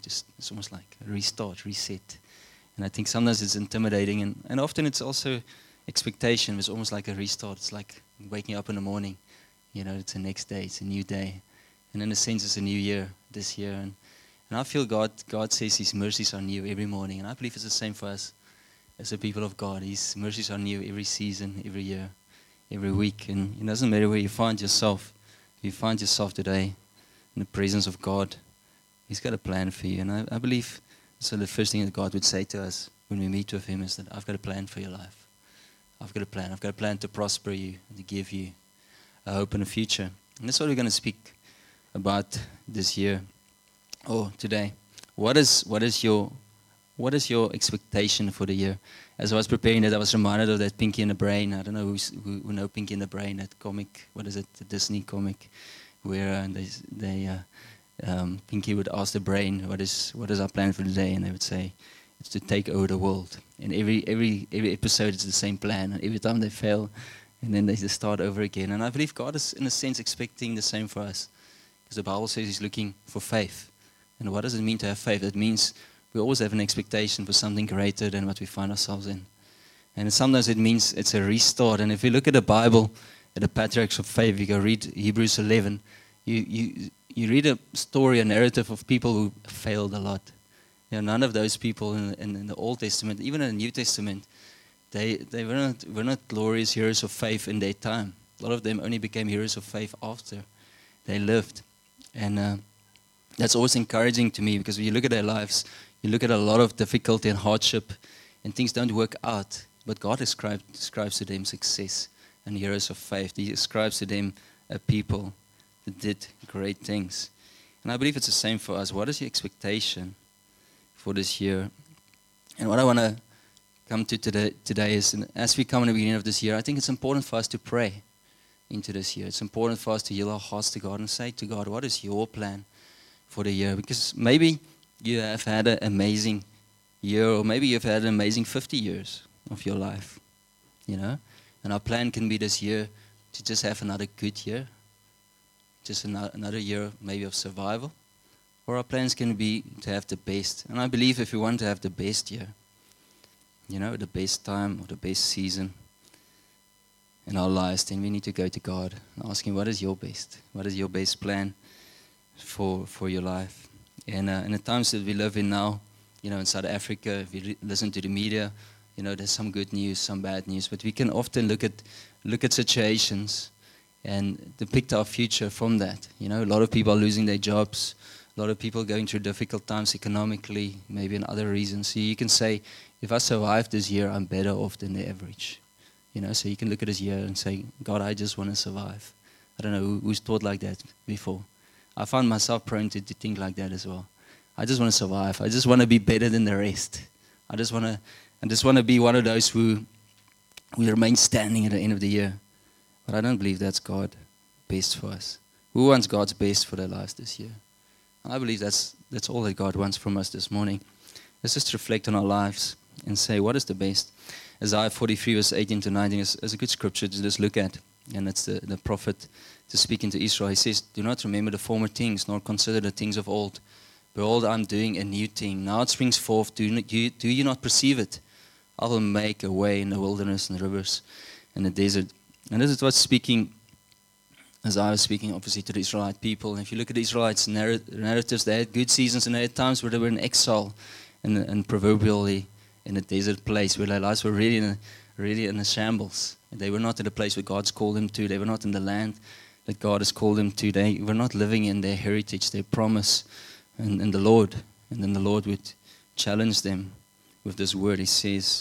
Just it's almost like a restart, reset. And I think sometimes it's intimidating, and often it's also expectation. It's almost like a restart. It's like waking up in the morning. It's the next day. It's a new day. And in a sense, it's a new year, this year. And I feel God says His mercies are new every morning. And I believe it's the same for us as the people of God. His mercies are new every season, every year, every week. And it doesn't matter where you find yourself. If you find yourself today in the presence of God, He's got a plan for you. And I believe so the first thing that God would say to us when we meet with Him is that I've got a plan for your life. I've got a plan. I've got a plan to prosper you, to give you a hope and a future. And that's what we're going to speak about this year or today. What is your expectation for the year? As I was preparing that, I was reminded of that Pinky and the Brain. I don't know who know Pinky and the Brain, that comic. What is it? The Disney comic, where Pinky would ask the brain, what is our plan for the day? And they would say, it's to take over the world. And every episode is the same plan. And every time they fail, and then they just start over again. And I believe God is, in a sense, expecting the same for us. Because the Bible says He's looking for faith. And what does it mean to have faith? It means we always have an expectation for something greater than what we find ourselves in. And sometimes it means it's a restart. And if you look at the Bible, at the patriarchs of faith, you go read Hebrews 11, you read a story, a narrative of people who failed a lot. None of those people in the Old Testament, even in the New Testament, they were not glorious heroes of faith in their time. A lot of them only became heroes of faith after they lived. And that's always encouraging to me, because when you look at their lives, you look at a lot of difficulty and hardship, and things don't work out. But God describes to them success and heroes of faith. He ascribes to them a people that did great things. And I believe it's the same for us. What is your expectation for this year? And what I want to come to today is, as we come in the beginning of this year, I think it's important for us to pray into this year. It's important for us to yield our hearts to God and say to God, what is your plan for the year? Because maybe you have had an amazing year, or maybe you've had an amazing 50 years of your life, And our plan can be this year to just have another good year, just another year maybe of survival. Or our plans can be to have the best. And I believe if we want to have the best year, the best time or the best season in our lives, then we need to go to God and ask Him, what is your best? What is your best plan for your life? And in the times that we live in now, in South Africa, if you listen to the media, there's some good news, some bad news, but we can often look at situations and depict our future from that. A lot of people are losing their jobs. A lot of people going through difficult times economically, maybe in other reasons. So you can say, if I survive this year, I'm better off than the average. So you can look at this year and say, God, I just want to survive. I don't know who's thought like that before. I find myself prone to think like that as well. I just want to survive. I just want to be better than the rest. I just want to be one of those who remain standing at the end of the year. But I don't believe that's God's best for us. Who wants God's best for their lives this year? I believe that's all that God wants from us this morning. Let's just reflect on our lives and say, what is the best? Isaiah 43 verse 18 to 19 is a good scripture to just look at. And it's the prophet to speak into Israel. He says, do not remember the former things, nor consider the things of old. Behold, I'm doing a new thing. Now it springs forth. Do you not perceive it? I will make a way in the wilderness and the rivers and the desert. And this is what's speaking, Isaiah was speaking obviously to the Israelite people. And if you look at the Israelites' narratives, they had good seasons and they had times where they were in exile and proverbially in a desert place where their lives were really in a shambles. And they were not in the place where God's called them to. They were not in the land that God has called them to. They were not living in their heritage, their promise and the Lord. And then the Lord would challenge them with this word. He says,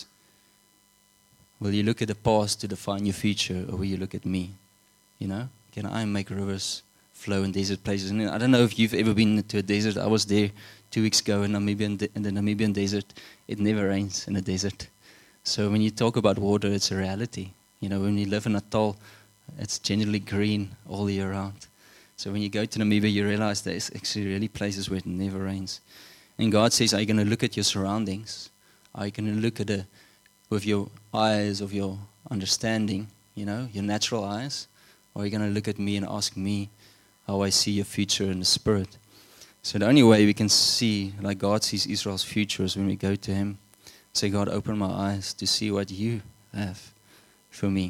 will you look at the past to define your future, or will you look at me? Can I make rivers flow in desert places? And I don't know if you've ever been to a desert. I was there 2 weeks ago in the Namibian desert. It never rains in the desert. So when you talk about water, it's a reality. When you live in Natal, it's generally green all year round. So when you go to Namibia, you realize there's actually really places where it never rains. And God says, are you going to look at your surroundings? Are you going to look at with your eyes of your understanding, your natural eyes? Or are you going to look at me and ask me how I see your future in the Spirit? So the only way we can see, like God sees Israel's future, is when we go to Him. Say, God, open my eyes to see what you have for me.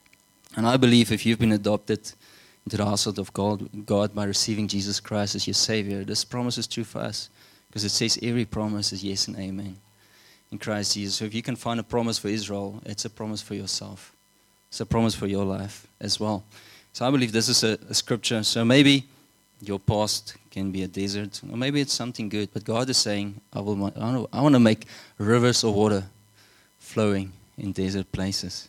And I believe if you've been adopted into the household of God by receiving Jesus Christ as your Savior, this promise is true for us. Because it says every promise is yes and amen in Christ Jesus. So if you can find a promise for Israel, it's a promise for yourself. It's a promise for your life as well. So I believe this is a scripture. So maybe your past can be a desert, or maybe it's something good. But God is saying, I want to make rivers of water flowing in desert places.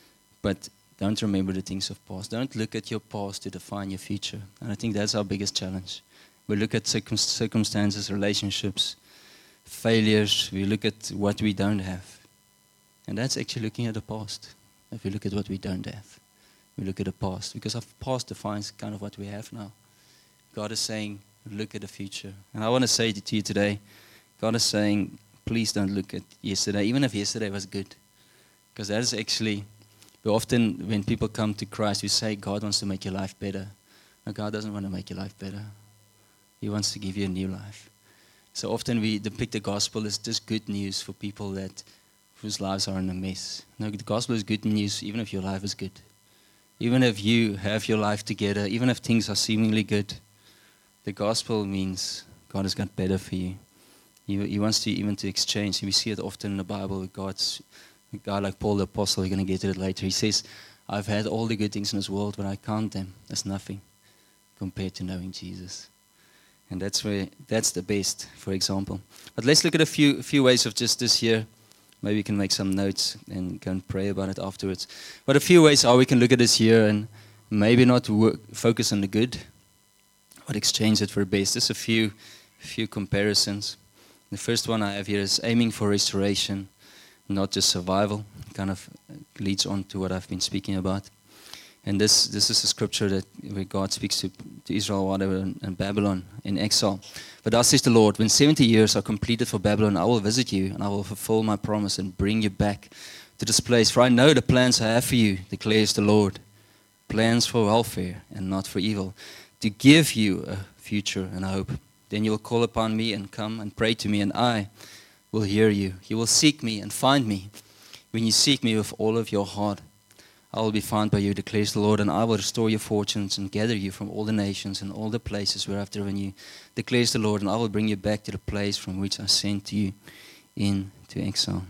But don't remember the things of past. Don't look at your past to define your future. And I think that's our biggest challenge. We look at circumstances, relationships, failures. We look at what we don't have. And that's actually looking at the past. If we look at what we don't have, we look at the past. Because our past defines kind of what we have now. God is saying, look at the future. And I want to say to you today, God is saying, please don't look at yesterday, even if yesterday was good. Because that is actually, we often, when people come to Christ, we say, God wants to make your life better. No, God doesn't want to make your life better. He wants to give you a new life. So often we depict the gospel as just good news for people whose lives are in a mess. No, the gospel is good news even if your life is good. Even if you have your life together, even if things are seemingly good, the gospel means God has got better for you. He wants to even to exchange. We see it often in the Bible with a guy like Paul the Apostle. We're going to get to it later. He says, I've had all the good things in this world, but I count them as nothing compared to knowing Jesus. And that's the best, for example. But let's look at a few ways of just this year. Maybe we can make some notes and go and pray about it afterwards. But a few ways how we can look at this year and maybe not focus on the good, but exchange it for the best. Just a few comparisons. The first one I have here is aiming for restoration, not just survival. It kind of leads on to what I've been speaking about. And this is a scripture where God speaks to Israel while they were in Babylon in exile. But thus says the Lord, when 70 years are completed for Babylon, I will visit you and I will fulfill my promise and bring you back to this place. For I know the plans I have for you, declares the Lord. Plans for welfare and not for evil, to give you a future and a hope. Then you will call upon me and come and pray to me, and I will hear you. You will seek me and find me. When you seek me with all of your heart, I will be found by you, declares the Lord, and I will restore your fortunes and gather you from all the nations and all the places where I've driven you, declares the Lord, and I will bring you back to the place from which I sent you into exile.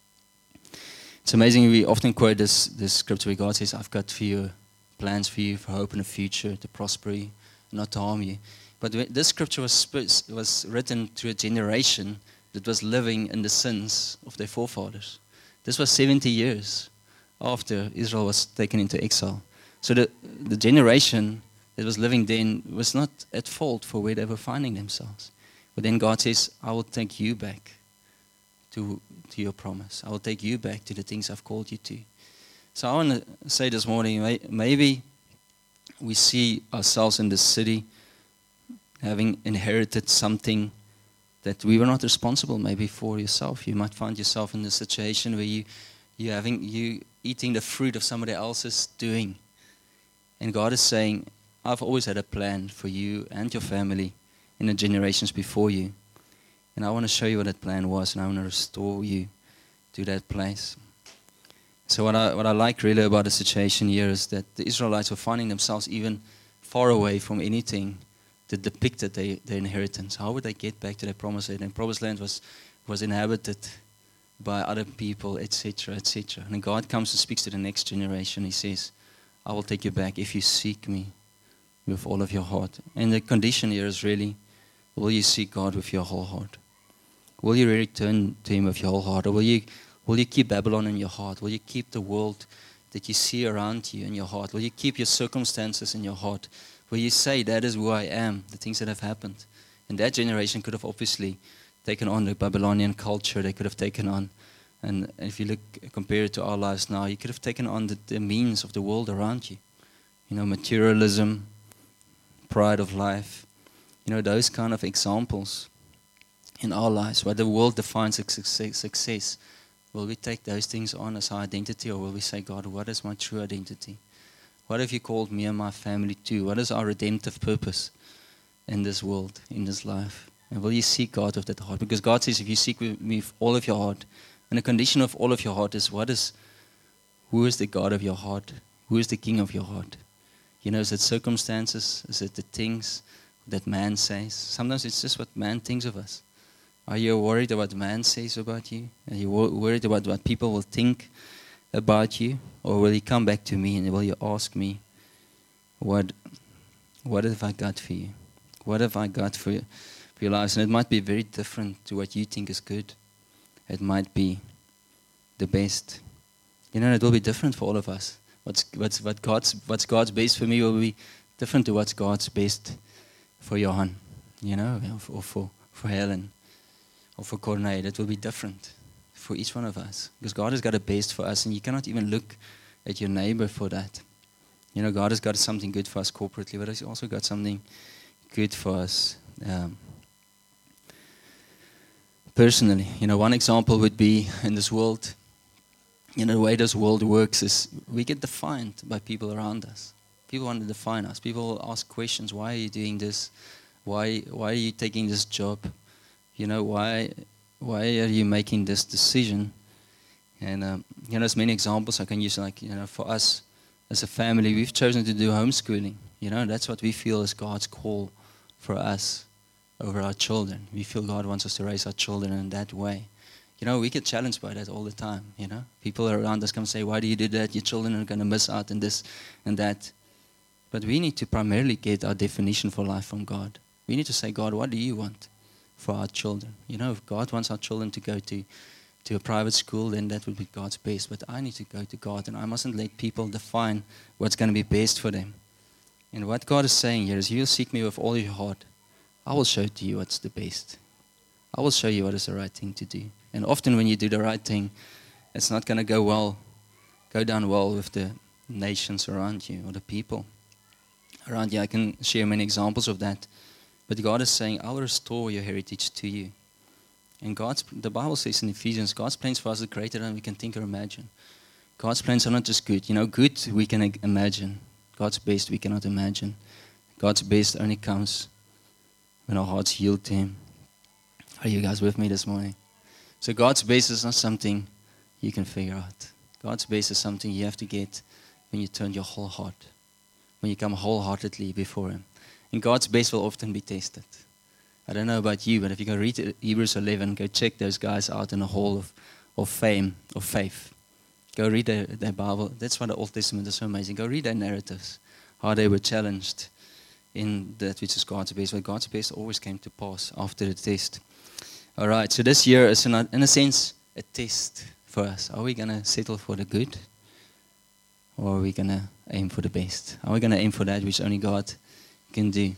It's amazing, we often quote this scripture where God says, I've got for you plans for you, for hope in the future, to prosper you, not to harm you. But this scripture was written to a generation that was living in the sins of their forefathers. This was 70 years after Israel was taken into exile. So the generation that was living then was not at fault for where they were finding themselves. But then God says, I will take you back to your promise. I will take you back to the things I've called you to. So I want to say this morning, maybe we see ourselves in this city having inherited something that we were not responsible maybe for yourself. You might find yourself in a situation where you eating the fruit of somebody else's doing. And God is saying, I've always had a plan for you and your family in the generations before you. And I want to show you what that plan was, and I want to restore you to that place. So what I like really about the situation here is that the Israelites were finding themselves even far away from anything that depicted their inheritance. How would they get back to their promised land? And promised land was inhabited by other people, etc., etc. And then God comes and speaks to the next generation. He says, I will take you back if you seek me with all of your heart. And the condition here is really, will you seek God with your whole heart? Will you really turn to Him with your whole heart? Or will you keep Babylon in your heart? Will you keep the world that you see around you in your heart? Will you keep your circumstances in your heart? Will you say, that is who I am, the things that have happened? And that generation could have obviously taken on the Babylonian culture. They could have taken on, and if you compare it to our lives now, you could have taken on the means of the world around you. You know, materialism, pride of life, you know, those kind of examples in our lives, where the world defines success. Will we take those things on as our identity, or will we say, God, what is my true identity? What have you called me and my family to? What is our redemptive purpose? in this world, in this life? And will you seek God with that heart? Because God says, if you seek me with all of your heart, and the condition of all of your heart is who is the God of your heart? Who is the King of your heart? You know, is it circumstances? Is it the things that man says? Sometimes it's just what man thinks of us. Are you worried about what man says about you? Are you worried about what people will think about you? Or will you come back to me and will you ask me, what have I got for you? What have I got for your lives? And it might be very different to what you think is good. It might be the best. You know, it will be different for all of us. What's God's best for me will be different to what's God's best for Johan, you know, or for Helen, or for Corneille. It will be different for each one of us. Because God has got a best for us, and you cannot even look at your neighbor for that. You know, God has got something good for us corporately, but He's also got something good for us personally. You know, one example would be in this world, you know, the way this world works is we get defined by people around us. People want to define us. People will ask questions. Why are you doing this? Why are you taking this job? You know, why are you making this decision? And, you know, there's many examples I can use. Like, you know, for us as a family, we've chosen to do homeschooling. You know, that's what we feel is God's call for us over our children. We feel God wants us to raise our children in that way. You know, we get challenged by that all the time, you know. People around us come say, why do you do that? Your children are going to miss out on this and that. But we need to primarily get our definition for life from God. We need to say, God, what do you want for our children? You know, if God wants our children to go to a private school, then that would be God's best. But I need to go to God, and I mustn't let people define what's going to be best for them. And what God is saying here is, you'll seek me with all your heart. I will show to you what's the best. I will show you what is the right thing to do. And often when you do the right thing, it's not going to go down well with the nations around you or the people around you. I can share many examples of that. But God is saying, I'll restore your heritage to you. And the Bible says in Ephesians, God's plans for us are greater than we can think or imagine. God's plans are not just good. You know, good we can imagine. God's best we cannot imagine. God's best only comes when our hearts yield to Him. Are you guys with me this morning? So God's best is not something you can figure out. God's best is something you have to get when you turn your whole heart. When you come wholeheartedly before Him. And God's best will often be tested. I don't know about you, but if you go read Hebrews 11, go check those guys out in the hall of fame, of faith. Go read their Bible. That's why the Old Testament is so amazing. Go read their narratives, how they were challenged in that which is God's best. But God's best always came to pass after the test. All right, so this year is, in a sense, a test for us. Are we going to settle for the good? Or are we going to aim for the best? Are we going to aim for that which only God can do?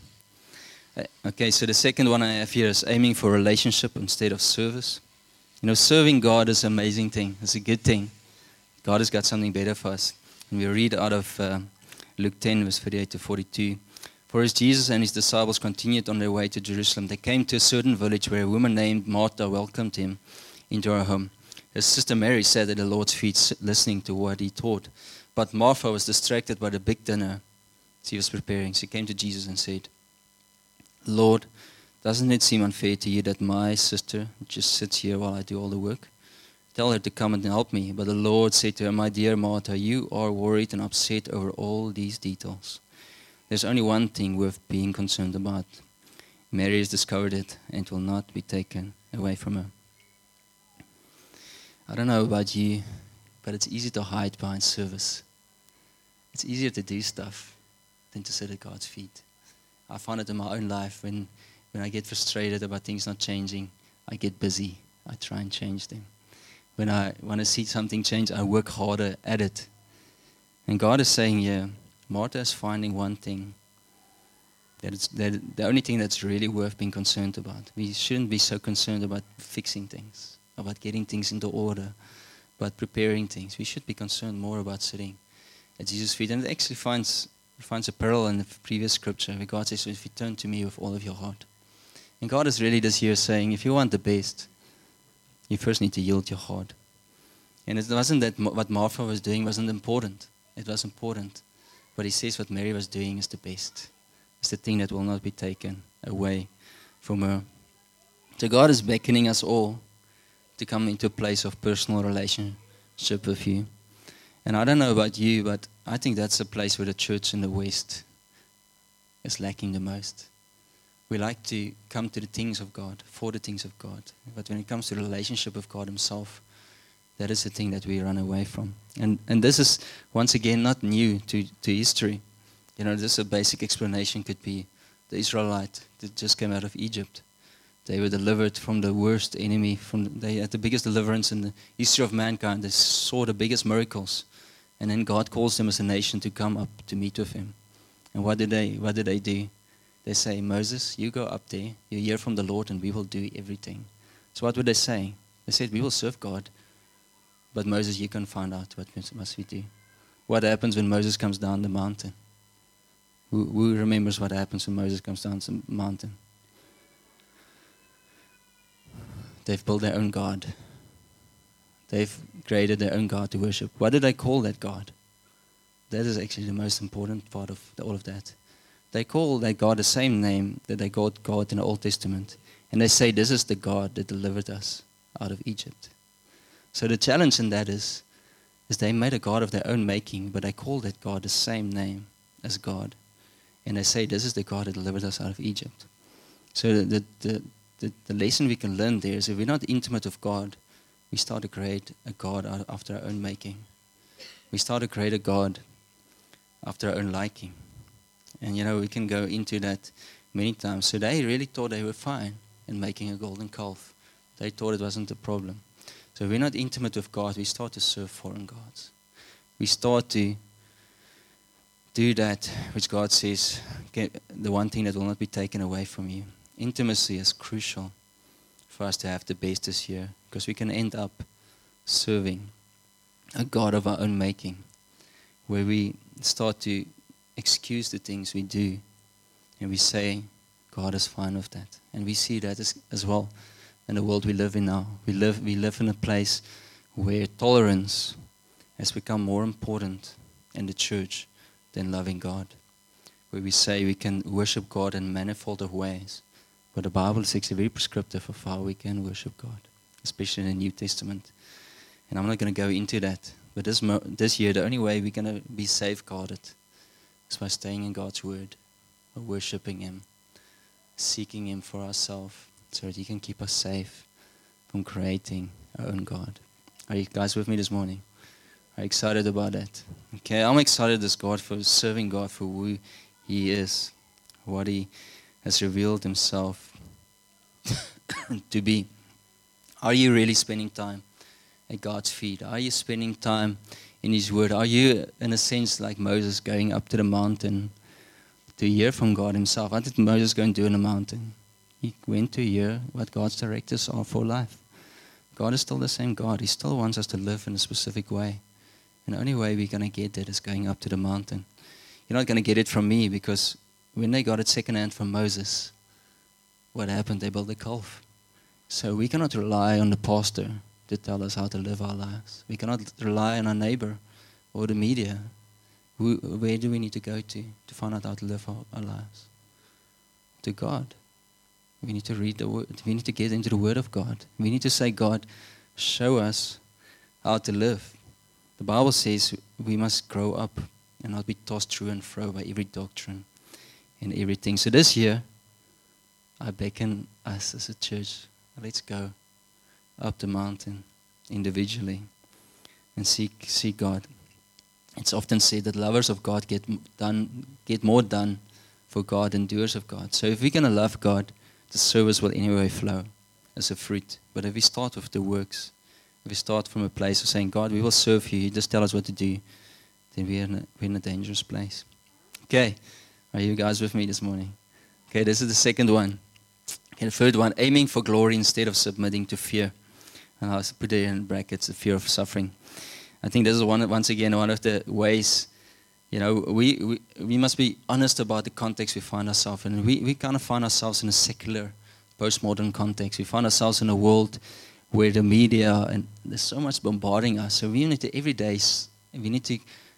Okay, so the second one I have here is aiming for relationship instead of service. You know, serving God is an amazing thing. It's a good thing. God has got something better for us. And we read out of Luke 10, verse 38 to 42. For as Jesus and his disciples continued on their way to Jerusalem, they came to a certain village where a woman named Martha welcomed him into her home. His sister Mary sat at the Lord's feet listening to what he taught. But Martha was distracted by the big dinner she was preparing. She came to Jesus and said, Lord, doesn't it seem unfair to you that my sister just sits here while I do all the work? Tell her to come and help me. But the Lord said to her, my dear Martha, you are worried and upset over all these details. There's only one thing worth being concerned about. Mary has discovered it and will not be taken away from her. I don't know about you, but it's easy to hide behind service. It's easier to do stuff than to sit at God's feet. I find it in my own life when I get frustrated about things not changing, I get busy. I try and change them. When I want to see something change, I work harder at it. And God is saying here, Martha is finding one thing, that the only thing that's really worth being concerned about. We shouldn't be so concerned about fixing things, about getting things into order, about preparing things. We should be concerned more about sitting at Jesus' feet. And it actually finds a parallel in the previous scripture where God says, if you turn to me with all of your heart. And God is really this year saying, if you want the best, you first need to yield your heart. And it wasn't that what Martha was doing wasn't important. It was important. But he says what Mary was doing is the best. It's the thing that will not be taken away from her. So God is beckoning us all to come into a place of personal relationship with you. And I don't know about you, but I think that's a place where the church in the West is lacking the most. We like to come to the things of God, for the things of God. But when it comes to the relationship with God himself, that is the thing that we run away from. And this is, once again, not new to history. You know, just a basic explanation could be the Israelite that just came out of Egypt. They were delivered from the worst enemy. They had the biggest deliverance in the history of mankind. They saw the biggest miracles. And then God calls them as a nation to come up to meet with him. And what did they do? They say, Moses, you go up there. You hear from the Lord and we will do everything. So what were they saying? They said, we will serve God. But Moses, you can find out what must we do. What happens when Moses comes down the mountain? Who remembers what happens when Moses comes down the mountain? They've built their own God. They've created their own God to worship. What did they call that God? That is actually the most important part of all of that. They call that God the same name that they called God in the Old Testament. And they say, this is the God that delivered us out of Egypt. So the challenge in that is they made a God of their own making, but they call that God the same name as God. And they say, this is the God that delivered us out of Egypt. So the lesson we can learn there is if we're not intimate with God, we start to create a God after our own making. We start to create a God after our own liking. And you know, we can go into that many times. So they really thought they were fine in making a golden calf. They thought it wasn't a problem. So if we're not intimate with God, we start to serve foreign gods. We start to do that which God says, the one thing that will not be taken away from you. Intimacy is crucial for us to have the best this year, because we can end up serving a God of our own making, where we start to excuse the things we do, and we say, God is fine with that. And we see that as well in the world we live in now. We live in a place where tolerance has become more important in the church than loving God, where we say we can worship God in manifold of ways, but the Bible is actually very prescriptive of how we can worship God, especially in the New Testament. And I'm not going to go into that, but this year the only way we're going to be safeguarded is by staying in God's Word, by worshiping Him, seeking Him for ourselves, so that He can keep us safe from creating our own God. Are you guys with me this morning? Are you excited about that? Okay, I'm excited as God for serving God for who He is, what He has revealed Himself to be. Are you really spending time at God's feet? Are you spending time in His Word? Are you, in a sense, like Moses, going up to the mountain to hear from God Himself? What did Moses go and do in the mountain? He went to hear what God's directives are for life. God is still the same God. He still wants us to live in a specific way. And the only way we're going to get that is going up to the mountain. You're not going to get it from me, because when they got it secondhand from Moses, what happened? They built a calf. So we cannot rely on the pastor to tell us how to live our lives. We cannot rely on our neighbor or the media. Where do we need to go to find out how to live our lives? To God. We need to read the Word. We need to get into the Word of God. We need to say, God, show us how to live. The Bible says we must grow up and not be tossed through and fro by every doctrine and everything. So this year, I beckon us as a church, let's go up the mountain individually and seek God. It's often said that lovers of God get more done for God than doers of God. So if we're going to love God, the service will anyway flow as a fruit. But if we start with the works, if we start from a place of saying, God, we will serve you, you just tell us what to do, then we're in a dangerous place. Okay, are you guys with me this morning? Okay, this is the second one. Okay, the third one, aiming for glory instead of submitting to fear. And I'll put it in brackets, the fear of suffering. I think this is once again one of the ways, you know, we must be honest about the context we find ourselves in. We kind of find ourselves in a secular, postmodern context. We find ourselves in a world where the media and there's so much bombarding us. So we need to every day, we need to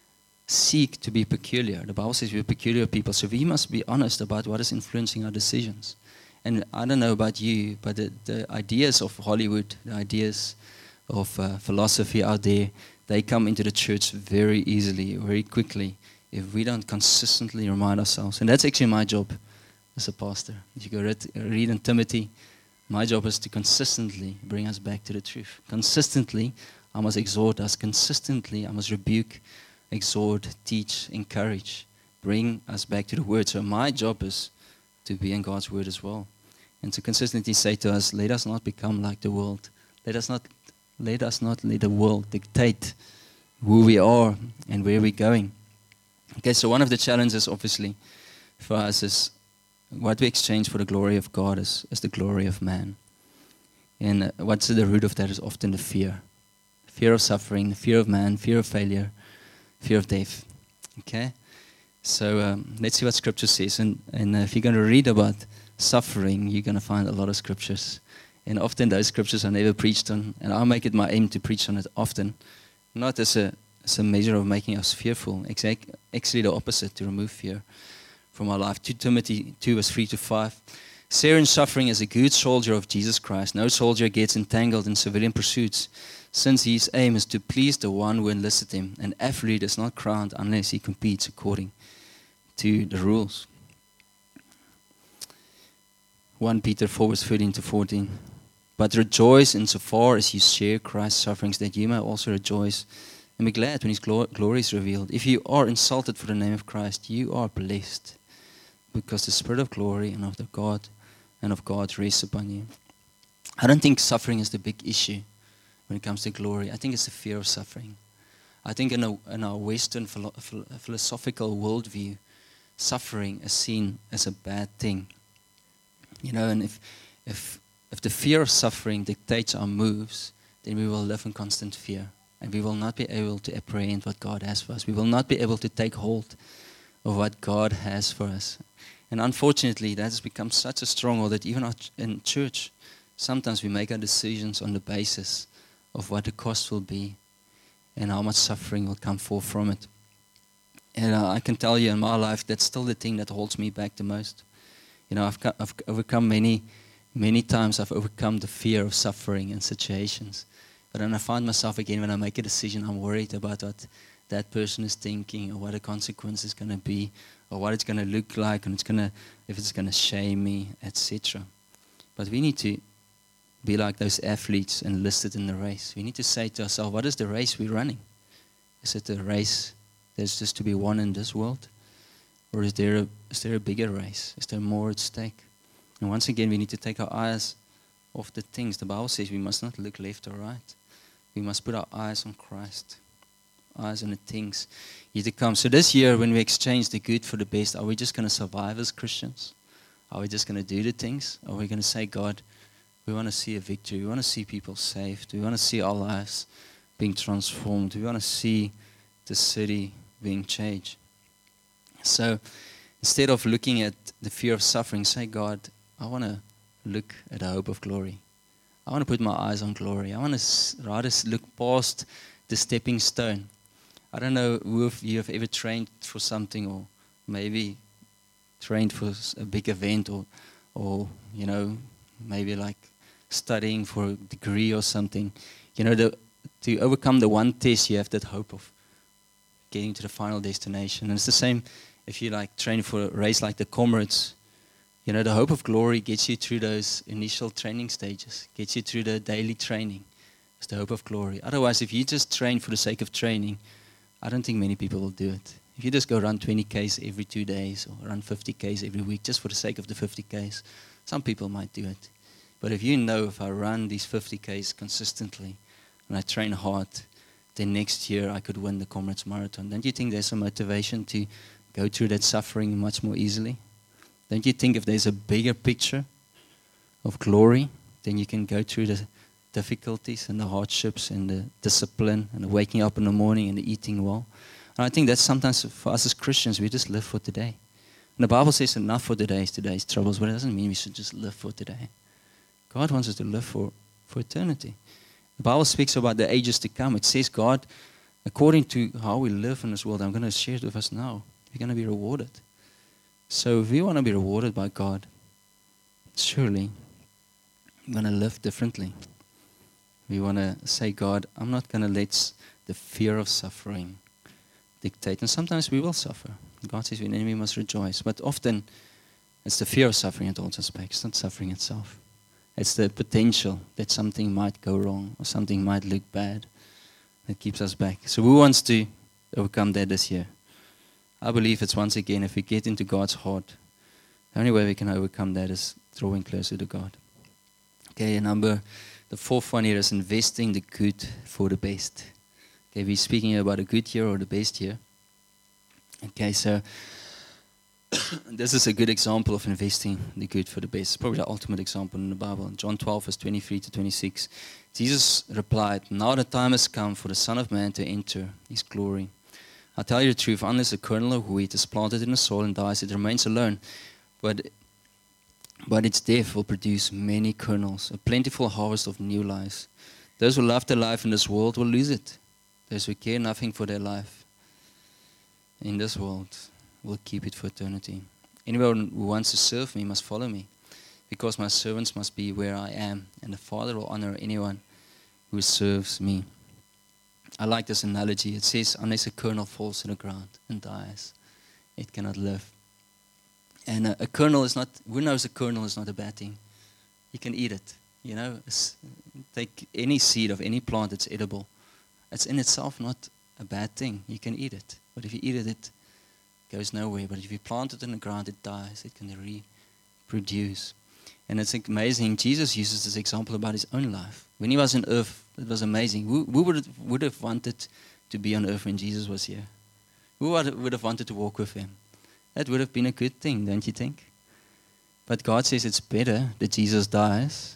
seek to be peculiar. The Bible says we're peculiar people, so we must be honest about what is influencing our decisions. And I don't know about you, but the ideas of Hollywood, the ideas of philosophy out there, they come into the church very easily, very quickly, if we don't consistently remind ourselves. And that's actually my job as a pastor. If you go read in Timothy, my job is to consistently bring us back to the truth. Consistently, I must exhort us. Consistently, I must rebuke, exhort, teach, encourage, bring us back to the Word. So my job is to be in God's Word as well. And to consistently say to us, let us not become like the world. Let us not let the world dictate who we are and where we're going. Okay, so one of the challenges, obviously, for us is what we exchange for the glory of God is the glory of man. And what's the root of that is often the fear. Fear of suffering, fear of man, fear of failure, fear of death. Okay? So let's see what Scripture says. And if you're going to read about suffering, you're going to find a lot of scriptures. And often those scriptures are never preached on. And I'll make it my aim to preach on it often. Not as a measure of making us fearful. Actually the opposite, to remove fear from our life. 2 Timothy 2 verse 3-5. Share in suffering as a good soldier of Jesus Christ. No soldier gets entangled in civilian pursuits, since his aim is to please the one who enlisted him. An athlete is not crowned unless he competes according to the rules. 1 Peter 4 verse 13-14. But rejoice insofar as you share Christ's sufferings, that you may also rejoice and be glad when his glory is revealed. If you are insulted for the name of Christ, you are blessed, because the Spirit of glory and of God rests upon you. I don't think suffering is the big issue when it comes to glory. I think it's the fear of suffering. I think in our Western philosophical worldview, suffering is seen as a bad thing. You know, and if the fear of suffering dictates our moves, then we will live in constant fear. And we will not be able to apprehend what God has for us. We will not be able to take hold of what God has for us. And unfortunately, that has become such a stronghold that even in church, sometimes we make our decisions on the basis of what the cost will be and how much suffering will come forth from it. And I can tell you in my life, that's still the thing that holds me back the most. You know, I've overcome many times I've overcome the fear of suffering in situations. But then I find myself again, when I make a decision, I'm worried about what that person is thinking, or what the consequence is going to be, or what it's going to look like, and if it's going to shame me, etc. But we need to be like those athletes enlisted in the race. We need to say to ourselves, what is the race we're running? Is it a race that's just to be won in this world? Or is there a bigger race? Is there more at stake? And once again, we need to take our eyes off the things. The Bible says we must not look left or right. We must put our eyes on Christ. Eyes on the things yet to come. So this year, when we exchange the good for the best, are we just going to survive as Christians? Are we just going to do the things? Or are we going to say, God, we want to see a victory. We want to see people saved. We want to see our lives being transformed. We want to see the city being changed. So instead of looking at the fear of suffering, say, God, I want to look at the hope of glory. I want to put my eyes on glory. I want to rather look past the stepping stone. I don't know who of you have ever trained for something, or maybe trained for a big event, or you know, maybe like studying for a degree or something. You know, to overcome the one test, you have that hope of getting to the final destination. And it's the same if you like train for a race like the Comrades. You know, the hope of glory gets you through those initial training stages, gets you through the daily training. It's the hope of glory. Otherwise, if you just train for the sake of training, I don't think many people will do it. If you just go run 20 Ks every 2 days, or run 50 Ks every week, just for the sake of the 50 Ks, some people might do it. But if you know, if I run these 50 Ks consistently, and I train hard, then next year I could win the Comrades Marathon. Don't you think there's some motivation to go through that suffering much more easily? Don't you think if there's a bigger picture of glory, then you can go through the difficulties and the hardships and the discipline and the waking up in the morning and the eating well? And I think that sometimes for us as Christians, we just live for today. And the Bible says enough for today's troubles, but it doesn't mean we should just live for today. God wants us to live for eternity. The Bible speaks about the ages to come. It says God according to how we live in this world, I'm going to share it with us now. You're going to be rewarded. So if we want to be rewarded by God, surely we're going to live differently. We want to say, God, I'm not going to let the fear of suffering dictate. And sometimes we will suffer. God says, when enemy must rejoice. But often, it's the fear of suffering that holds us back. It's not suffering itself. It's the potential that something might go wrong or something might look bad that keeps us back. So who wants to overcome that this year? I believe it's once again, if we get into God's heart, the only way we can overcome that is drawing closer to God. Okay, the fourth one here is investing the good for the best. Okay, we're speaking about a good year or the best year. Okay, so this is a good example of investing the good for the best. It's probably the ultimate example in the Bible. John 12, verse 23 to 26. Jesus replied, "Now the time has come for the Son of Man to enter his glory. I tell you the truth, unless a kernel of wheat is planted in the soil and dies, it remains alone. But its death will produce many kernels, a plentiful harvest of new lives. Those who love their life in this world will lose it. Those who care nothing for their life in this world will keep it for eternity. Anyone who wants to serve me must follow me, because my servants must be where I am, and the Father will honor anyone who serves me." I like this analogy. It says, unless a kernel falls to the ground and dies, it cannot live. And a kernel is not, who knows a kernel is not a bad thing? You can eat it. You know, take any seed of any plant that's edible. It's in itself not a bad thing. You can eat it. But if you eat it, it goes nowhere. But if you plant it in the ground, it dies. It can reproduce. And it's amazing. Jesus uses this example about his own life. When he was on earth, it was amazing. Who would have wanted to be on earth when Jesus was here? Who would have wanted to walk with him? That would have been a good thing, don't you think? But God says it's better that Jesus dies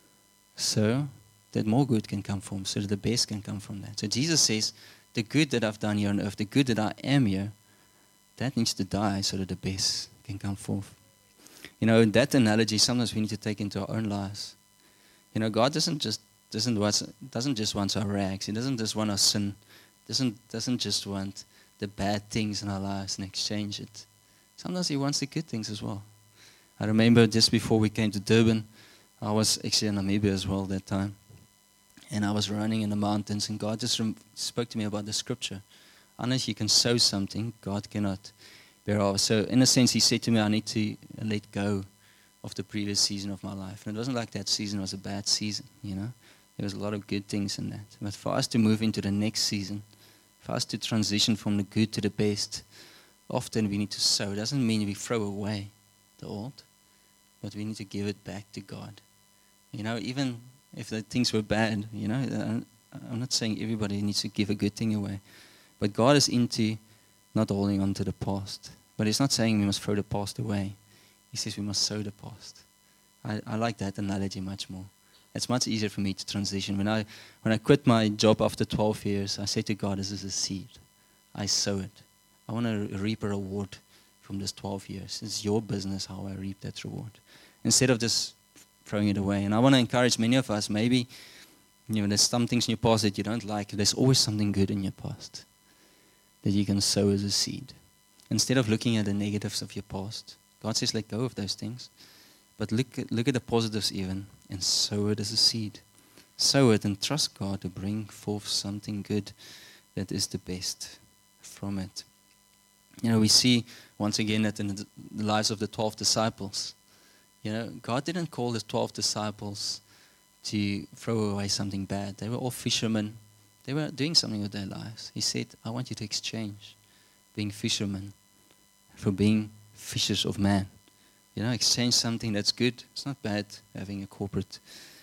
so that more good can come from him, so that the best can come from that. So Jesus says, the good that I've done here on earth, the good that I am here, that needs to die so that the best can come forth. You know, that analogy, sometimes we need to take into our own lives. You know, God doesn't just want our rags. He doesn't just want our sin. Doesn't just want the bad things in our lives and exchange it. Sometimes he wants the good things as well. I remember just before we came to Durban, I was actually in Namibia as well that time. And I was running in the mountains, and God just spoke to me about the scripture. Unless you can sow something, God cannot bear off. So in a sense, he said to me, I need to let go of the previous season of my life. And it wasn't like that season was a bad season, you know. There was a lot of good things in that. But for us to move into the next season, for us to transition from the good to the best, often we need to sow. It doesn't mean we throw away the old, but we need to give it back to God. You know, even if the things were bad, you know, I'm not saying everybody needs to give a good thing away. But God is into not holding on to the past. But he's not saying we must throw the past away. He says we must sow the past. I like that analogy much more. It's much easier for me to transition. When I quit my job after 12 years, I say to God, this is a seed. I sow it. I want to reap a reward from this 12 years. It's your business how I reap that reward. Instead of just throwing it away. And I want to encourage many of us, maybe, you know, there's some things in your past that you don't like. There's always something good in your past that you can sow as a seed. Instead of looking at the negatives of your past, God says let go of those things. But look at the positives even and sow it as a seed. Sow it and trust God to bring forth something good that is the best from it. You know, we see once again that in the lives of the 12 disciples, you know, God didn't call the 12 disciples to throw away something bad. They were all fishermen. They were doing something with their lives. He said, I want you to exchange being fishermen for being fishers of man. You know, exchange something that's good. It's not bad having a corporate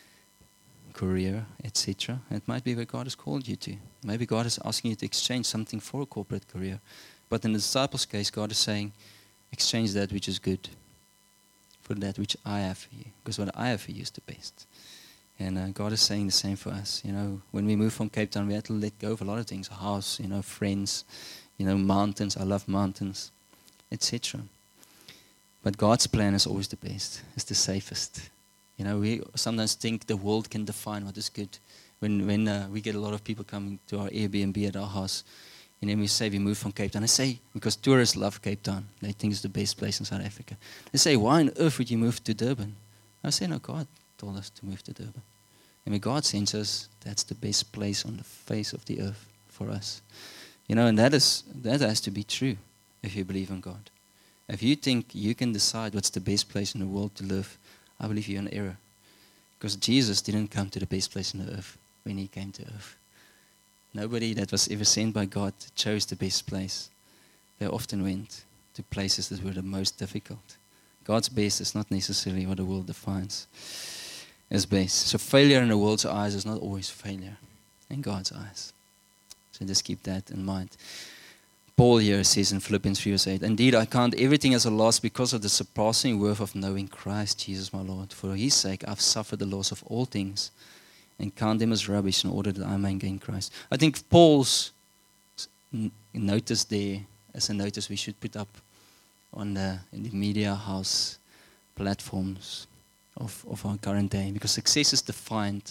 career, etc. It might be where God has called you to. Maybe God is asking you to exchange something for a corporate career. But in the disciples' case, God is saying, exchange that which is good for that which I have for you. Because what I have for you is the best. And God is saying the same for us. You know, when we moved from Cape Town, we had to let go of a lot of things. A house, you know, friends, you know, mountains. I love mountains, etc. But God's plan is always the best. It's the safest. You know, we sometimes think the world can define what is good. When we get a lot of people coming to our Airbnb at our house, and then we say we moved from Cape Town. I say, because tourists love Cape Town. They think it's the best place in South Africa. They say, why on earth would you move to Durban? I say, no, God told us to move to Durban. And when God sends us, that's the best place on the face of the earth for us. And that has to be true if you believe in God. If you think you can decide what's the best place in the world to live, I believe you're in error. Because Jesus didn't come to the best place on the earth when he came to earth. Nobody that was ever sent by God chose the best place. They often went to places that were the most difficult. God's best is not necessarily what the world defines as best. So failure in the world's eyes is not always failure in God's eyes. So just keep that in mind. Paul here says in Philippians 3:8, indeed, I count everything as a loss because of the surpassing worth of knowing Christ Jesus my Lord. For his sake, I've suffered the loss of all things and count them as rubbish in order that I may gain Christ. I think Paul's notice there as a notice we should put up in the media house platforms of our current day, because success is defined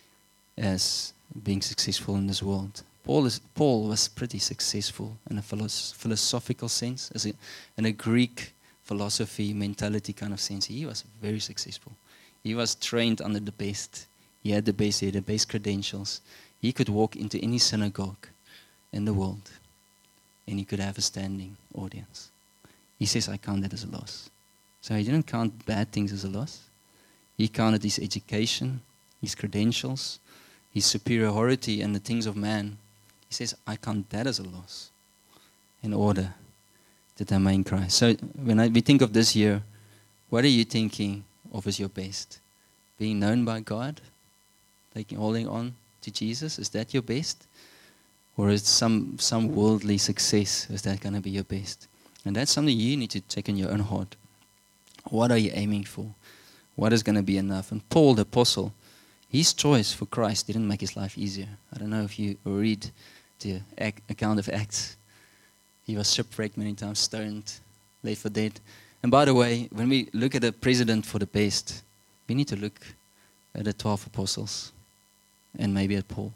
as being successful in this world. Paul was pretty successful in a philosophical sense, in a Greek philosophy mentality kind of sense. He was very successful. He was trained under the best. He had the best credentials. He could walk into any synagogue in the world and he could have a standing audience. He says, I count that as a loss. So he didn't count bad things as a loss. He counted his education, his credentials, his superiority and the things of man. He says, I count that as a loss in order that I may in Christ. So when we think of this year, what are you thinking of as your best? Being known by God? Holding on to Jesus? Is that your best? Or is some worldly success, is that going to be your best? And that's something you need to check in your own heart. What are you aiming for? What is going to be enough? And Paul, the apostle, his choice for Christ didn't make his life easier. I don't know if you read the account of Acts. He was shipwrecked many times, stoned, left for dead. And by the way, when we look at a president for the best, we need to look at the 12 apostles and maybe at Paul.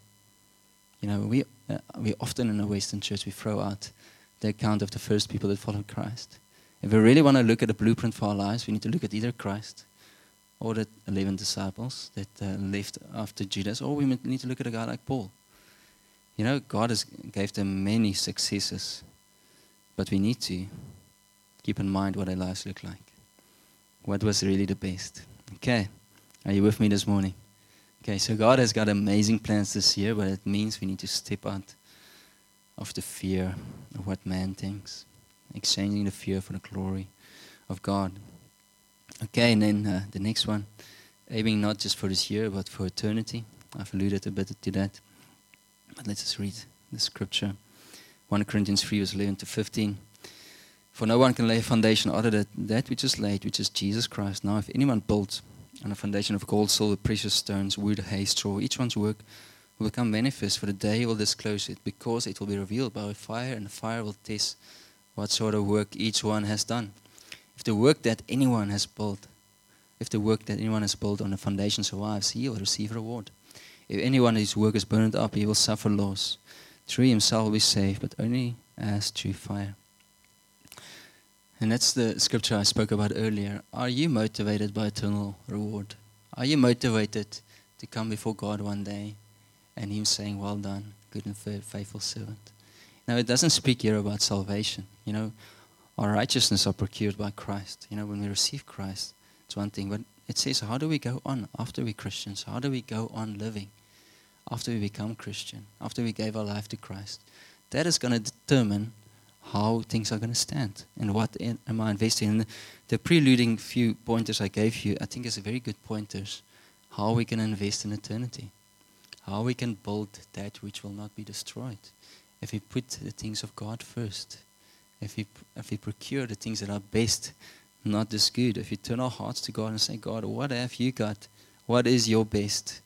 We often in the Western church, we throw out the account of the first people that followed Christ. If we really want to look at a blueprint for our lives, we need to look at either Christ or the 11 disciples that left after Judas, or we need to look at a guy like Paul. God gave them many successes, but we need to keep in mind what their lives look like. What was really the best? Okay, are you with me this morning? Okay, so God has got amazing plans this year, but it means we need to step out of the fear of what man thinks, exchanging the fear for the glory of God. Okay, and then the next one, aiming not just for this year, but for eternity. I've alluded a bit to that. But let's just read the scripture. 1 Corinthians 3, verse 11 to 15. For no one can lay a foundation other than that which is laid, which is Jesus Christ. Now if anyone builds on a foundation of gold, silver, precious stones, wood, hay, straw, each one's work will become manifest, for the day will disclose it, because it will be revealed by fire, and the fire will test what sort of work each one has done. If the work that anyone has built on the foundation survives, he will receive reward. If anyone whose work is burned up, he will suffer loss. Through himself will be saved, but only as through fire. And that's the scripture I spoke about earlier. Are you motivated by eternal reward? Are you motivated to come before God one day and Him saying, well done, good and faithful servant? Now, it doesn't speak here about salvation. Our righteousness are procured by Christ. When we receive Christ, it's one thing. But it says, how do we go on after we're Christians? How do we go on living after we become Christian, after we gave our life to Christ? That is going to determine how things are going to stand and what am I investing in. The preluding few pointers I gave you, I think is a very good pointers. How we can invest in eternity. How we can build that which will not be destroyed. If we put the things of God first. If we procure the things that are best, not just good. If we turn our hearts to God and say, God, what have you got? What is your best?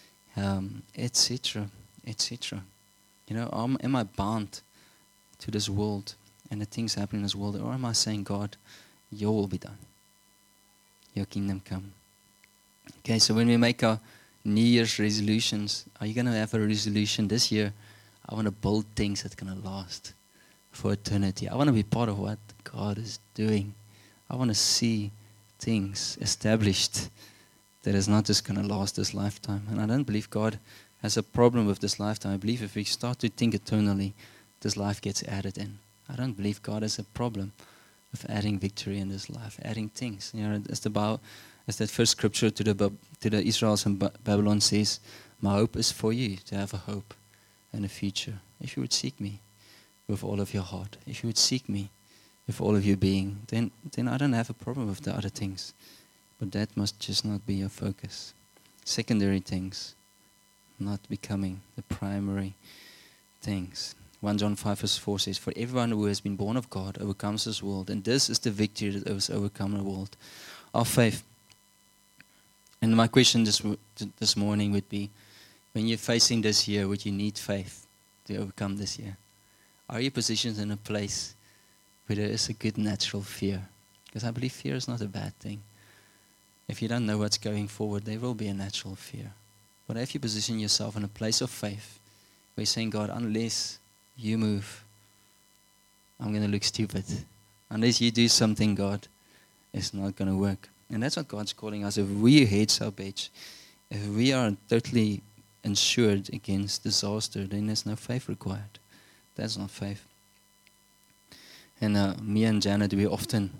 Etc. Etc. Am I bound to this world and the things happening in this world, or am I saying, God, your will be done, your kingdom come? Okay, so when we make our New Year's resolutions. Are you going to have a resolution this year? I want to build things that's going to last for eternity. I want to be part of what God is doing. I want to see things established that is not just going to last this lifetime. And I don't believe God has a problem with this lifetime. I believe if we start to think eternally, this life gets added in. I don't believe God has a problem with adding victory in this life, adding things. You know, as that first scripture to the Israelites in Babylon says, my hope is for you to have a hope and a future. If you would seek me with all of your heart, if you would seek me with all of your being, then I don't have a problem with the other things. But that must just not be your focus. Secondary things, not becoming the primary things. 1 John 5 verse 4 says, for everyone who has been born of God overcomes this world, and this is the victory that has overcome the world, our faith. And my question this morning would be, when you're facing this year, would you need faith to overcome this year? Are you positioned in a place where there is a good natural fear? Because I believe fear is not a bad thing. If you don't know what's going forward, there will be a natural fear. But if you position yourself in a place of faith, where you're saying, God, unless you move, I'm going to look stupid. Unless you do something, God, it's not going to work. And that's what God's calling us. If we hedge our bets, if we are totally insured against disaster, then there's no faith required. That's not faith. And me and Janet, we often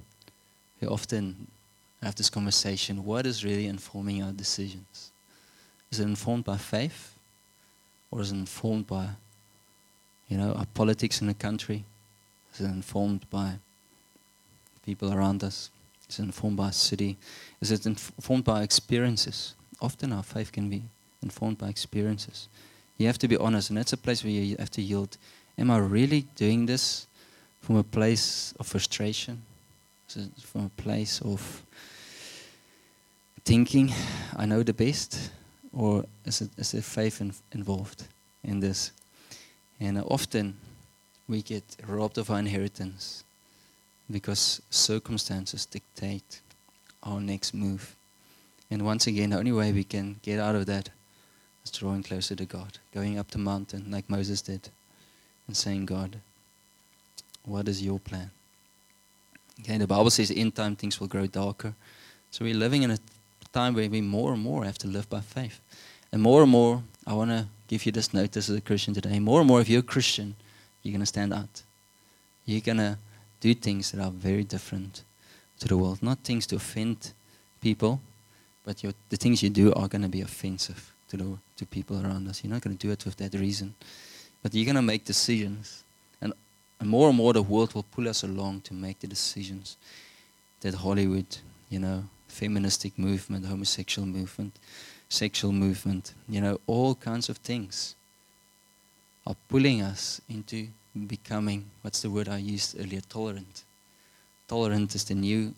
have this conversation. What is really informing our decisions? Is it informed by faith? Or is it informed by, our politics in the country? Is it informed by people around us? Is it informed by a city? Is it informed by experiences? Often our faith can be informed by experiences. You have to be honest, and that's a place where you have to yield. Am I really doing this from a place of frustration? Is it from a place of thinking I know the best? Or is there faith involved in this? And often we get robbed of our inheritance because circumstances dictate our next move. And once again, the only way we can get out of that is drawing closer to God, going up the mountain like Moses did, and saying, God, what is your plan? Okay, the Bible says in time things will grow darker. So we're living in a time where we more and more have to live by faith. And more, I want to give you this notice as a Christian today. More and more, if you're a Christian, you're going to stand out. You're going to do things that are very different to the world. Not things to offend people, but the things you do are going to be offensive to people around us. You're not going to do it with that reason. But you're going to make decisions. And more the world will pull us along to make the decisions that Hollywood, feministic movement, homosexual movement, sexual movement, all kinds of things are pulling us into becoming, what's the word I used earlier, tolerant. Tolerant is the new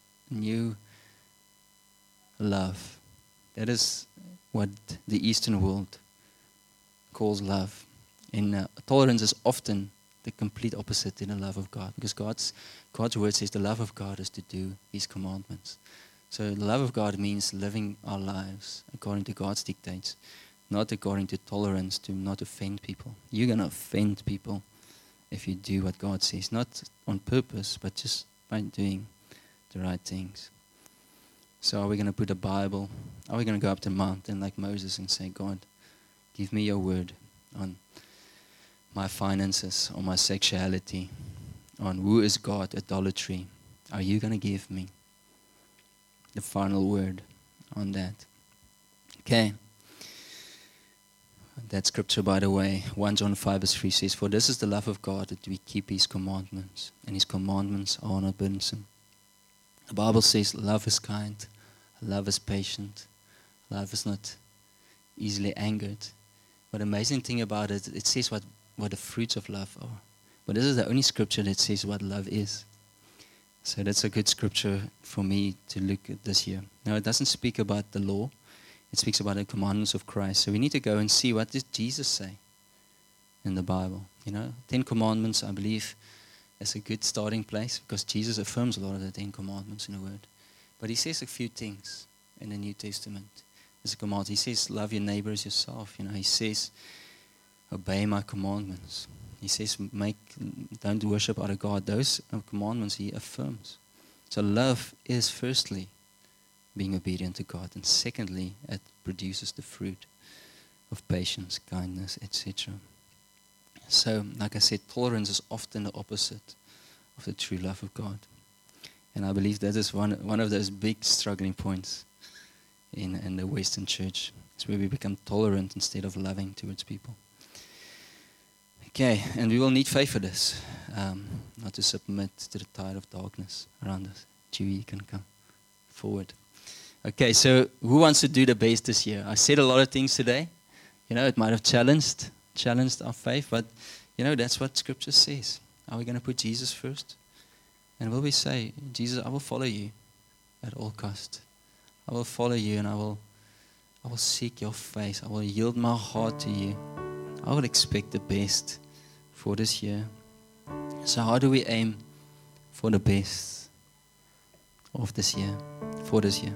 love. That is what the Eastern world calls love. And tolerance is often the complete opposite in the love of God, because God's word says the love of God is to do His commandments. So the love of God means living our lives according to God's dictates, not according to tolerance to not offend people. You're going to offend people if you do what God says, not on purpose, but just by doing the right things. So are we going to put a Bible? Are we going to go up the mountain like Moses and say, God, give me your word on my finances, on my sexuality, on who is God, idolatry? Are you going to give me the final word on that? Okay. That scripture, by the way, 1 John 5 verse 3 says, for this is the love of God, that we keep His commandments, and His commandments are not burdensome. The Bible says love is kind, love is patient, love is not easily angered. But the amazing thing about it, it says what the fruits of love are. But this is the only scripture that says what love is. So that's a good scripture for me to look at this year. Now, it doesn't speak about the law. It speaks about the commandments of Christ. So we need to go and see, what did Jesus say in the Bible? 10 Commandments, I believe, is a good starting place, because Jesus affirms a lot of the 10 Commandments in the Word. But He says a few things in the New Testament It's a command. He says, love your neighbor as yourself. He says, obey my commandments. He says, don't worship other God. Those commandments he affirms. So love is firstly being obedient to God, and secondly, it produces the fruit of patience, kindness, etc. So, like I said, tolerance is often the opposite of the true love of God. And I believe that is one of those big struggling points in the Western church. It's where we become tolerant instead of loving towards people. Okay, and we will need faith for this, not to submit to the tide of darkness around us. Chewie, you can come forward. Okay, so who wants to do the best this year? I said a lot of things today. It might have challenged our faith, but that's what Scripture says. Are we going to put Jesus first? And will we say, Jesus, I will follow you at all cost. I will follow you, and I will seek your face. I will yield my heart to you. I will expect the best for this year. So how do we aim for the best of this year, for this year?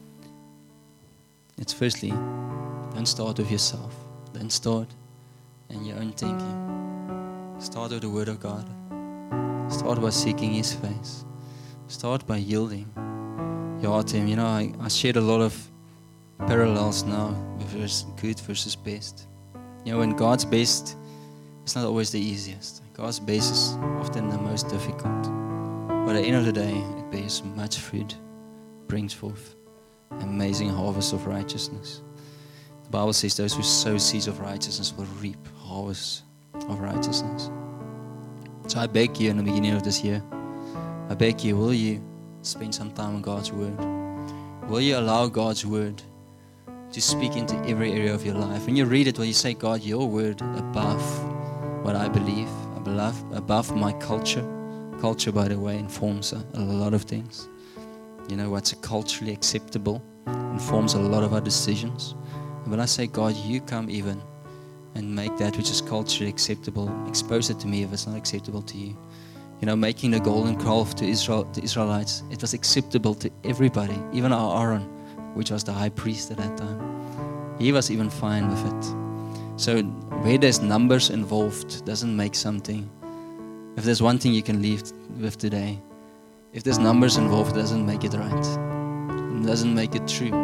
It's firstly, don't start with yourself. Don't start in your own thinking. Start with the Word of God. Start by seeking His face. Start by yielding your heart to Him. I shared a lot of parallels now with good versus best. When God's best, it's not always the easiest. God's best is often the most difficult. But at the end of the day, it bears much fruit, brings forth amazing harvest of righteousness. The Bible says those who sow seeds of righteousness will reap harvest of righteousness. So I beg you in the beginning of this year, I beg you, will you spend some time on God's Word? Will you allow God's Word to speak into every area of your life? When you read it, will you say, God, your Word above what I believe, above my culture? Culture, by the way, informs a lot of things. What's culturally acceptable informs a lot of our decisions. And when I say, God, you come even and make that which is culturally acceptable, expose it to me if it's not acceptable to you. Making the golden calf to the Israelites, it was acceptable to everybody, even Aaron, which was the high priest at that time. He was even fine with it. So where there's numbers involved doesn't make something. If there's one thing you can leave with today, if there's numbers involved, it doesn't make it right. It doesn't make it true.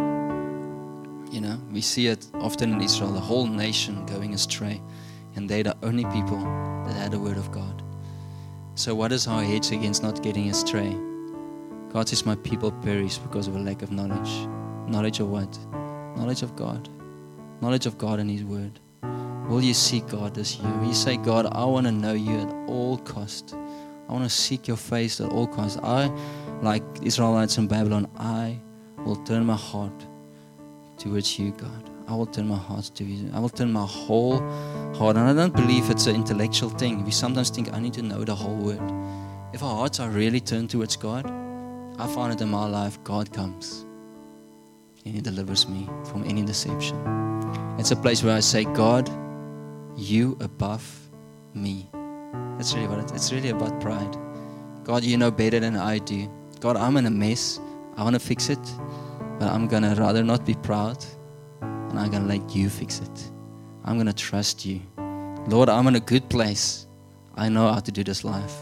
We see it often in Israel, the whole nation going astray. And they're the only people that had the Word of God. So what is our hedge against not getting astray? God says, my people perish because of a lack of knowledge. Knowledge of what? Knowledge of God. Knowledge of God and His Word. Will you seek God this year? Will you say, God, I want to know you at all cost. I want to seek your face at all costs. I, like Israelites in Babylon, I will turn my heart towards you, God. I will turn my heart to you. I will turn my whole heart. And I don't believe it's an intellectual thing. We sometimes think, I need to know the whole Word. If our hearts are really turned towards God, I find it in my life, God comes. And He delivers me from any deception. It's a place where I say, God, you above me. That's really what it's really about pride. God, you know better than I do. God, I'm in a mess. I want to fix it. But I'm going to rather not be proud. And I'm going to let you fix it. I'm going to trust you. Lord, I'm in a good place. I know how to do this life.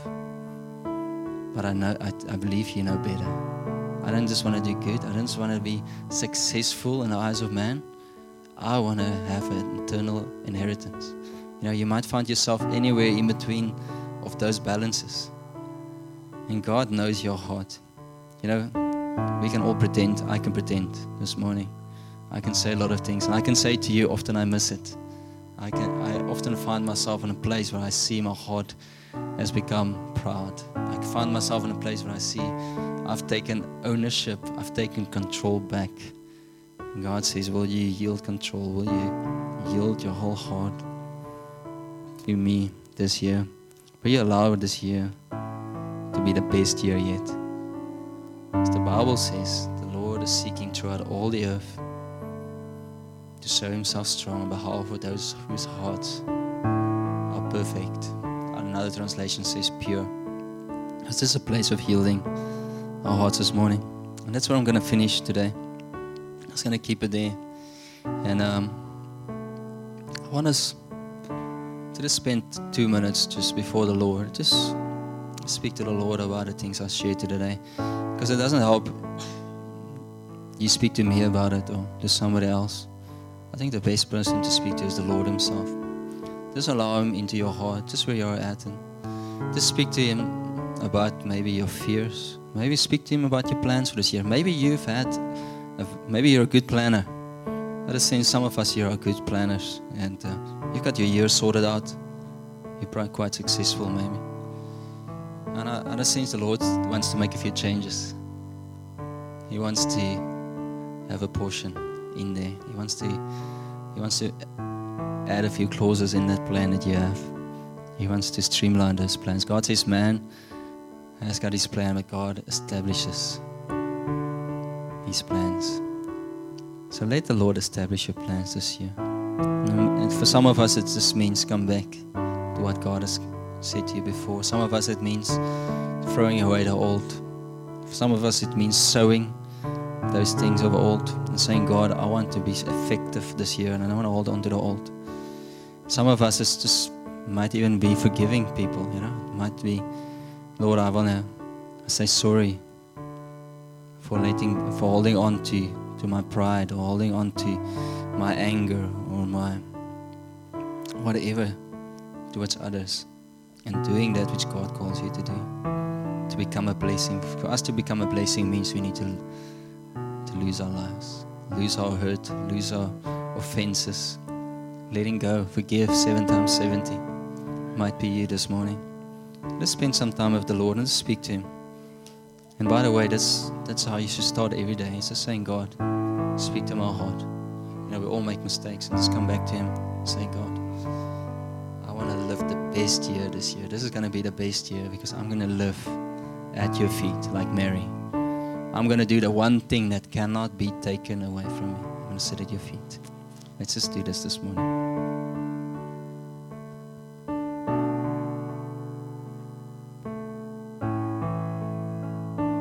But I believe you know better. I don't just want to do good. I don't just want to be successful in the eyes of man. I want to have an eternal inheritance. You might find yourself anywhere in between of those balances. And God knows your heart. We can all pretend. I can pretend this morning. I can say a lot of things. And I can say to you, often I miss it. I often find myself in a place where I see my heart has become proud. I find myself in a place where I see I've taken ownership. I've taken control back. And God says, will you yield control? Will you yield your whole heart to me this year? Will you allow this year to be the best year yet? As the Bible says, the Lord is seeking throughout all the earth to show Himself strong on behalf of those whose hearts are perfect. Another translation says pure. Is this a place of yielding our hearts this morning? And that's where I'm going to finish today. I'm just going to keep it there. And I want us to just spend 2 minutes just before the Lord. Just speak to the Lord about the things I shared today. Because it doesn't help you speak to me about it or to somebody else. I think the best person to speak to is the Lord Himself. Just allow Him into your heart, just where you're at. And just speak to Him about maybe your fears. Maybe speak to Him about your plans for this year. Maybe you're a good planner. I just think some of us here are good planners. And you've got your year sorted out. You're probably quite successful maybe. And I just sense the Lord wants to make a few changes. He wants to have a portion in there. He wants to add a few clauses in that plan that you have. He wants to streamline those plans. God says man has got his plan, but God establishes His plans. So let the Lord establish your plans this year. And for some of us, it just means come back to what God has said to you before. Some of us, it means throwing away the old. For some of us, it means sowing those things of old and saying, God, I want to be effective this year and I don't want to hold on to the old. Some of us, it's just might even be forgiving people, It might be, Lord, I want to say sorry for holding on to my pride or holding on to my anger or my whatever towards others, and doing that which God calls you to do, to become a blessing. For us to become a blessing means we need to lose our lives, lose our hurt, lose our offenses, letting go, forgive 7 times 70. Might be you this morning. Let's spend some time with the Lord and speak to Him. And by the way, that's how you should start every day. It's just saying, God, speak to my heart. We all make mistakes, and just come back to Him and say, God, I want to live the best year this year. This is going to be the best year because I'm going to live at your feet like Mary. I'm going to do the one thing that cannot be taken away from me. I'm going to sit at your feet. Let's just do this morning.